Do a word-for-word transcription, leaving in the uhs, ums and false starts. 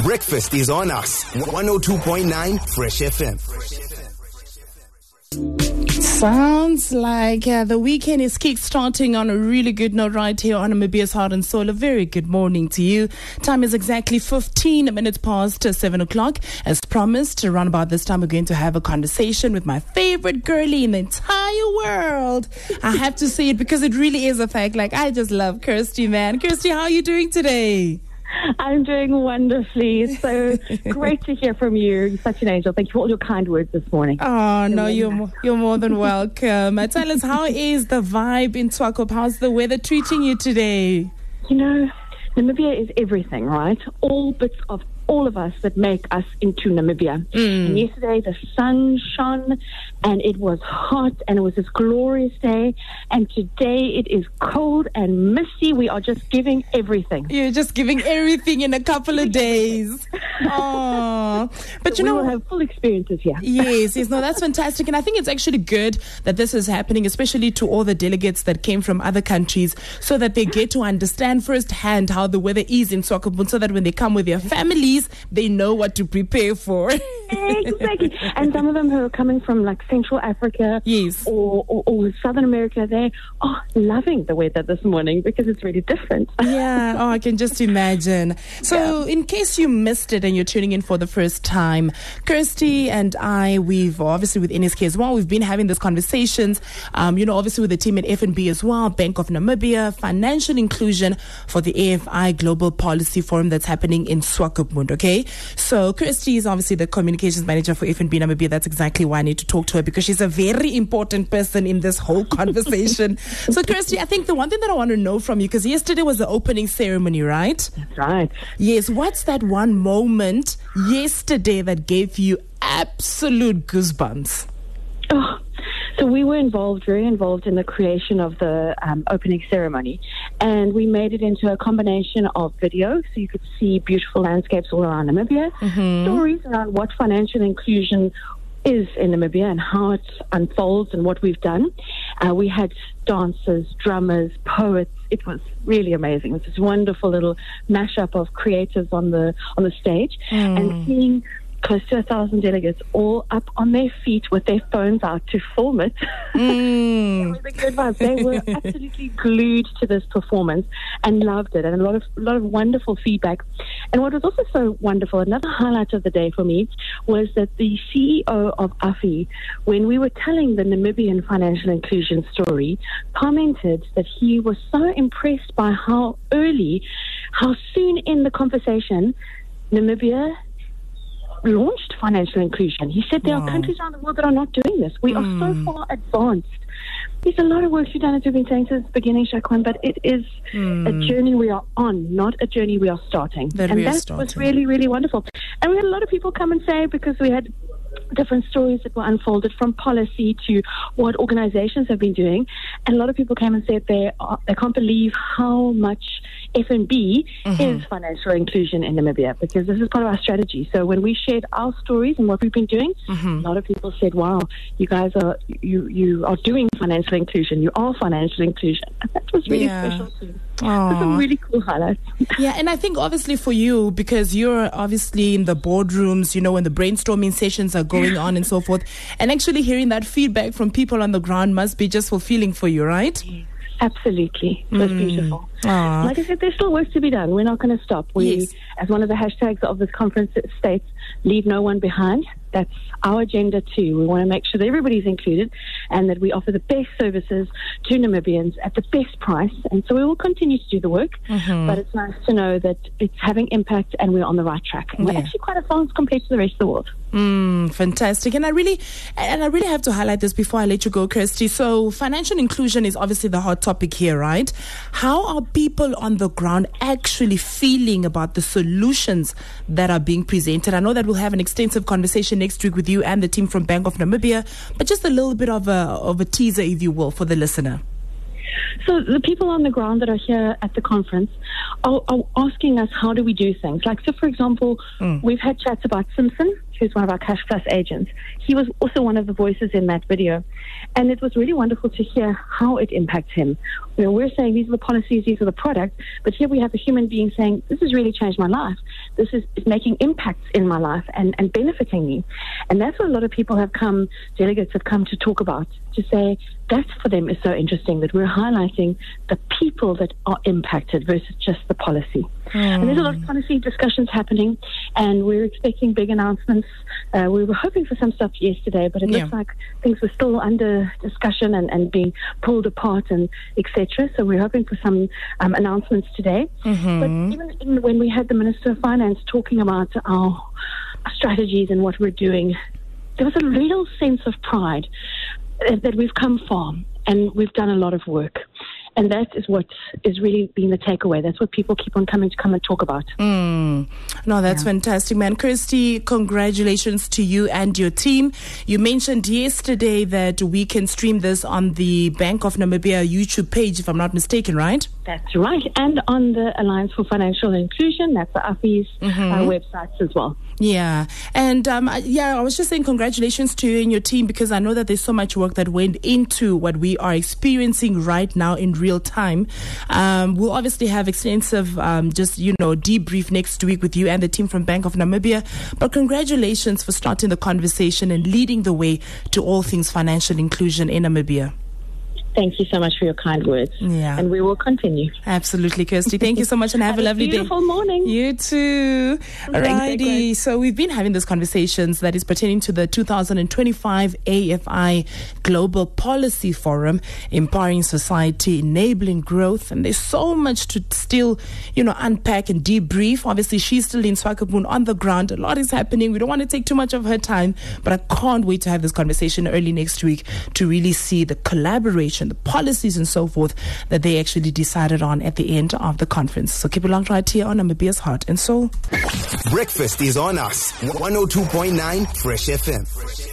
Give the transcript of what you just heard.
Breakfast is on us. one oh two point nine Fresh F M. Sounds like uh, the weekend is kick-starting on a really good note right here on Namibia's Heart and Soul. A very good morning to you. Time is exactly fifteen minutes past uh, seven o'clock. As promised, around about this time, we're going to have a conversation with my favorite girlie in the entire world. I have to say it because it really is a fact. Like, I just love Kirsty, man. Kirsty, how are you doing today? I'm doing wonderfully. It's so great to hear from you. You're such an angel. Thank you for all your kind words this morning. Oh, no, you're more, you're more than welcome. Uh, tell us, how is the vibe in Swakop? How's the weather treating you today? You know, Namibia is everything, right? All bits of all of us that make us into Namibia. Mm. And yesterday the sun shone and it was hot and it was this glorious day. And today it is cold and misty. We are just giving everything. You're just giving everything in a couple of days. Oh, but so you know, we will have full experiences here. Yes, yes, no, that's fantastic. And I think it's actually good that this is happening, especially to all the delegates that came from other countries, so that they get to understand firsthand how the weather is in Swakopmund, so that when they come with their families, they know what to prepare for. Exactly. And some of them who are coming from like Central Africa, yes, or, or, or Southern America, they are loving the weather this morning because it's really different. Yeah, oh, I can just imagine. So yeah. In case you missed it and you're tuning in for the first time, Kirsty and I, we've obviously with N S K as well, we've been having these conversations, um, you know, obviously with the team at F N B as well, Bank of Namibia, financial inclusion for the A F I Global Policy Forum that's happening in Swakopmund, okay? So Kirsty is obviously the communications manager for F N B Namibia. That's exactly why I need to talk to her, because she's a very important person in this whole conversation. So Kirsty, I think the one thing that I want to know from you, because yesterday was the opening ceremony, right? That's right. Yes. What's that one moment yesterday that gave you absolute goosebumps? Oh, so we were involved, very involved in the creation of the um, opening ceremony, and we made it into a combination of video, so you could see beautiful landscapes all around Namibia, mm-hmm. stories around what financial inclusion is in Namibia and how it unfolds and what we've done. Uh, we had dancers, drummers, poets. It was really amazing. It was this wonderful little mashup of creatives on the on the stage, mm. and seeing close to a thousand delegates all up on their feet with their phones out to film it. Mm. It was a good vibe. They were absolutely glued to this performance and loved it, and a lot of a lot of wonderful feedback. And what was also so wonderful, another highlight of the day for me, was that the C E O of A F I, when we were telling the Namibian financial inclusion story, commented that he was so impressed by how early, how soon in the conversation, Namibia launched financial inclusion. He said there wow. are countries around the world that are not doing this. We mm. are so far advanced. There's a lot of work to be done, as we've been saying since the beginning, Shakwan, but it is mm. a journey we are on, not a journey we are starting. That and that starting. was really, really wonderful. And we had a lot of people come and say, because we had different stories that were unfolded from policy to what organizations have been doing. And a lot of people came and said they are, they can't believe how much F N B mm-hmm. is financial inclusion in Namibia, because this is part of our strategy. So when we shared our stories and what we've been doing, mm-hmm. a lot of people said, wow, you guys are you you are doing financial inclusion. You are financial inclusion. And that was really yeah. special too. Aww. Some really cool highlights. Yeah, and I think obviously for you, because you're obviously in the boardrooms, you know, when the brainstorming sessions are going on and so forth, and actually hearing that feedback from people on the ground must be just fulfilling for you, right? Yeah. Absolutely. It was mm. beautiful. Aww. Like I said, there's still work to be done. We're not going to stop. We, yes. as one of the hashtags of this conference states, leave no one behind. That's our agenda too. We want to make sure that everybody's included and that we offer the best services to Namibians at the best price. And so we will continue to do the work, mm-hmm. but it's nice to know that it's having impact and we're on the right track. And yeah. we're actually quite advanced compared to the rest of the world. Mm, fantastic. And I really, and I really have to highlight this before I let you go, Kirsty. So financial inclusion is obviously the hot topic here, right? How are people on the ground actually feeling about the solutions that are being presented? I know that we'll have an extensive conversation next week with you and the team from Bank of Namibia, but just a little bit of a of a teaser, if you will, for the listener. So the people on the ground that are here at the conference are, are asking us, how do we do things? Like, so for example, mm. we've had chats about Simpson, who's one of our Cash Plus agents, he was also one of the voices in that video. And it was really wonderful to hear how it impacts him. You know, we're saying these are the policies, these are the products, but here we have a human being saying, this has really changed my life. This is, is making impacts in my life and, and benefiting me. And that's what a lot of people have come, delegates have come to talk about, to say that for them is so interesting, that we're highlighting the people that are impacted versus just the policy. Mm. And there's a lot of policy discussions happening, and we're expecting big announcements. Uh, we were hoping for some stuff yesterday, but it yeah. looks like things were still under discussion and, and being pulled apart and et cetera. So we're hoping for some um, announcements today. Mm-hmm. But even in, when we had the Minister of Finance talking about our strategies and what we're doing, there was a real sense of pride that we've come far and we've done a lot of work. And that is what is really being the takeaway. That's what people keep on coming to come and talk about. Mm. No, that's yeah. fantastic, man. Kirsty, congratulations to you and your team. You mentioned yesterday that we can stream this on the Bank of Namibia YouTube page, if I'm not mistaken, right? That's right. And on the Alliance for Financial Inclusion, that's the A F I's mm-hmm. uh, websites as well. Yeah. And um, yeah, I was just saying congratulations to you and your team, because I know that there's so much work that went into what we are experiencing right now in real time. Um, we'll obviously have extensive um, just, you know, debrief next week with you and the team from Bank of Namibia. But congratulations for starting the conversation and leading the way to all things financial inclusion in Namibia. Thank you so much for your kind words. Yeah. And we will continue. Absolutely, Kirsty. Thank you so much and have, have a lovely a beautiful day. Beautiful morning. You too. Alrighty. So we've been having these conversations that is pertaining to the two thousand twenty-five A F I Global Policy Forum, Empowering Society, Enabling Growth. And there's so much to still, you know, unpack and debrief. Obviously, she's still in Swakopmund on the ground. A lot is happening. We don't want to take too much of her time, but I can't wait to have this conversation early next week to really see the collaboration, the policies and so forth that they actually decided on at the end of the conference. So keep it locked right here on Namibia's Heart and Soul. Breakfast is on us. one oh two point nine Fresh F M.